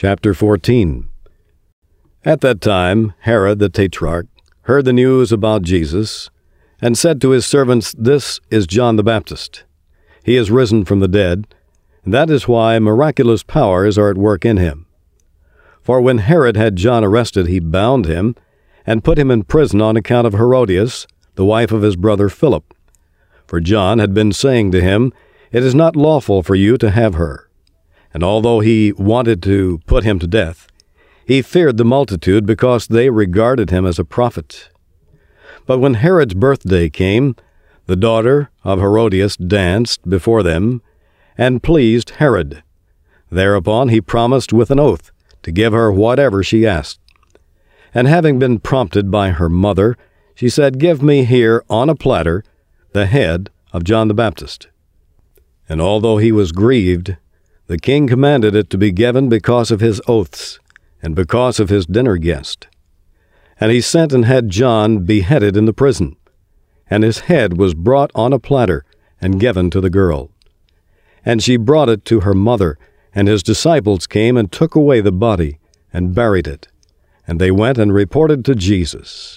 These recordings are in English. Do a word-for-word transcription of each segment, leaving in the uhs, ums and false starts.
Chapter fourteen. At that time Herod the Tetrarch heard the news about Jesus, and said to his servants, "This is John the Baptist. He is risen from the dead, and that is why miraculous powers are at work in him." For when Herod had John arrested, he bound him, and put him in prison on account of Herodias, the wife of his brother Philip. For John had been saying to him, "It is not lawful for you to have her." And although he wanted to put him to death, he feared the multitude because they regarded him as a prophet. But when Herod's birthday came, the daughter of Herodias danced before them, and pleased Herod. Thereupon he promised with an oath to give her whatever she asked. And having been prompted by her mother, she said, "Give me here on a platter the head of John the Baptist." And although he was grieved, the king commanded it to be given because of his oaths, and because of his dinner guest. And he sent and had John beheaded in the prison, and his head was brought on a platter and given to the girl. And she brought it to her mother, and his disciples came and took away the body and buried it. And they went and reported to Jesus.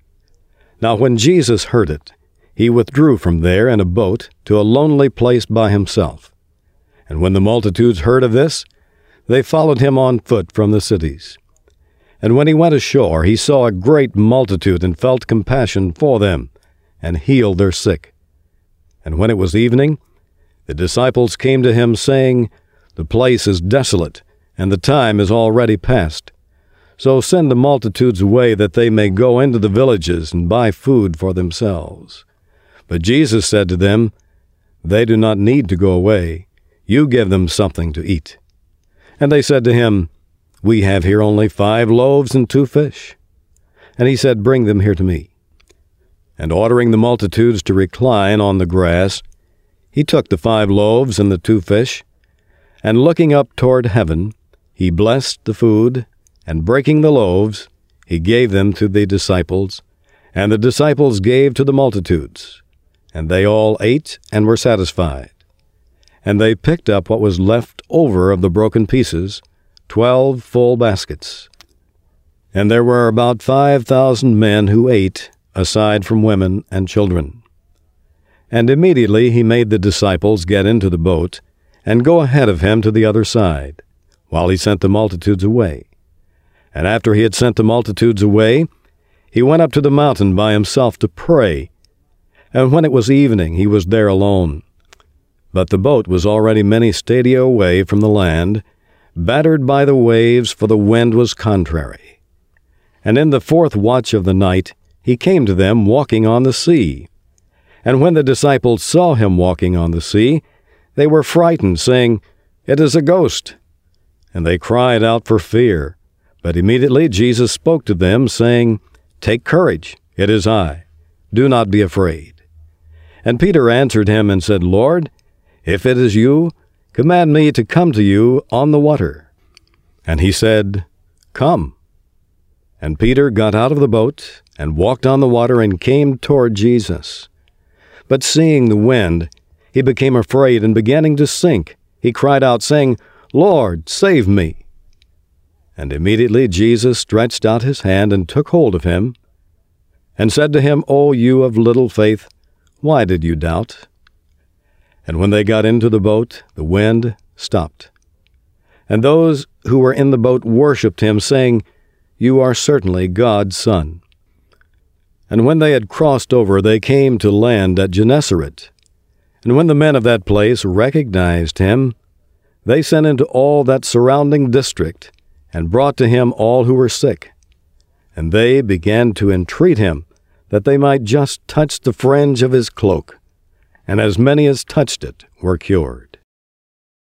Now when Jesus heard it, he withdrew from there in a boat to a lonely place by himself. And when the multitudes heard of this, they followed him on foot from the cities. And when he went ashore, he saw a great multitude and felt compassion for them, and healed their sick. And when it was evening, the disciples came to him, saying, "The place is desolate, and the time is already past. So send the multitudes away, that they may go into the villages and buy food for themselves." But Jesus said to them, "They do not need to go away. You give them something to eat." And they said to him, "We have here only five loaves and two fish." And he said, "Bring them here to me." And ordering the multitudes to recline on the grass, he took the five loaves and the two fish, and looking up toward heaven, he blessed the food, and breaking the loaves, he gave them to the disciples, and the disciples gave to the multitudes. And they all ate and were satisfied. And they picked up what was left over of the broken pieces, twelve full baskets. And there were about five thousand men who ate, aside from women and children. And immediately he made the disciples get into the boat, and go ahead of him to the other side, while he sent the multitudes away. And after he had sent the multitudes away, he went up to the mountain by himself to pray. And when it was evening, he was there alone. But the boat was already many stadia away from the land, battered by the waves, for the wind was contrary. And in the fourth watch of the night he came to them walking on the sea. And when the disciples saw him walking on the sea, they were frightened, saying, "It is a ghost." And they cried out for fear. But immediately Jesus spoke to them, saying, "Take courage, it is I. Do not be afraid." And Peter answered him and said, "Lord, if it is you, command me to come to you on the water." And he said, "Come." And Peter got out of the boat, and walked on the water, and came toward Jesus. But seeing the wind, he became afraid, and beginning to sink, he cried out, saying, "Lord, save me." And immediately Jesus stretched out his hand, and took hold of him, and said to him, "O you of little faith, why did you doubt?" And when they got into the boat, the wind stopped. And those who were in the boat worshipped him, saying, "You are certainly God's Son." And when they had crossed over, they came to land at Gennesaret. And when the men of that place recognized him, they sent into all that surrounding district, and brought to him all who were sick. And they began to entreat him that they might just touch the fringe of his cloak. And as many as touched it were cured.